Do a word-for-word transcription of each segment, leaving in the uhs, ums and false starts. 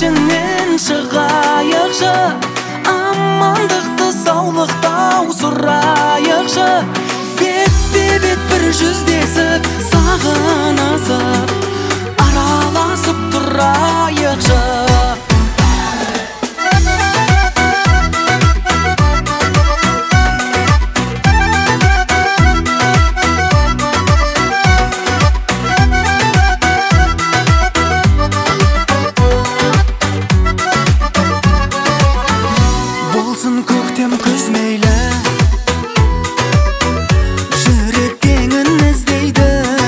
ішінен шығайықшы, амандықты саулықтау сұрайықшы. Бетпе-бет бір жүздесіп, сағынысып, араласып тұрайықшы. Көктем күз мейлі, жүрек теңін іздейді.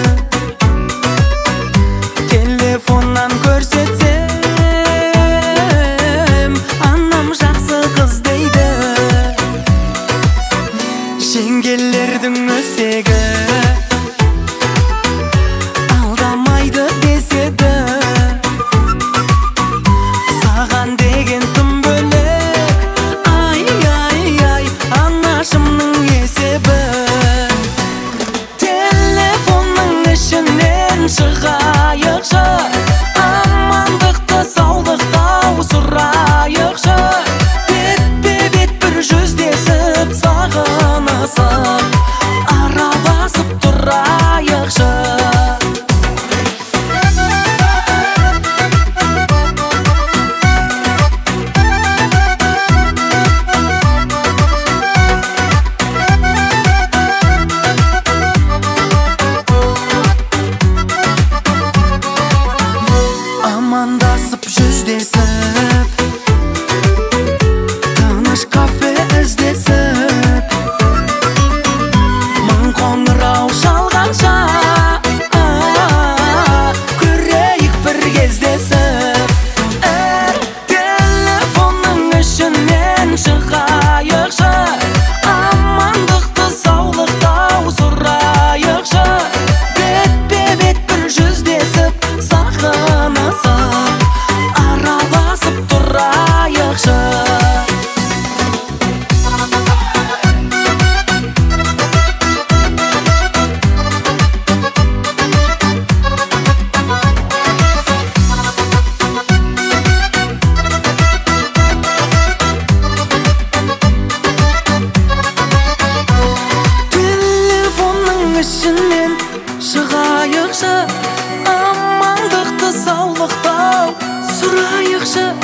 Телефоннан көрсетсем, анам жақсы қыз дейді. Жеңгелердің өсегі алдамайды деседі. Саған деген тым шығайықшы, амандықты саулықтау сұрайықшы. Бетпе-бет бір жүздесіп, сағынысып, араласып тұрайықшы. Амандасып жүздесіп, тыныш кафе іздесіп, мың қоңырау шалғанша көрейік бір кездесіп. Телефонның ішінен шығайықшы, амандықты саулықтау сұрайықшы. Бетпе-бет бір жүздесіп, сағынысып, араласып тұрайықшы. Телефонның ішінен шығайықшы, амандықты саулықтау сұрайықшы.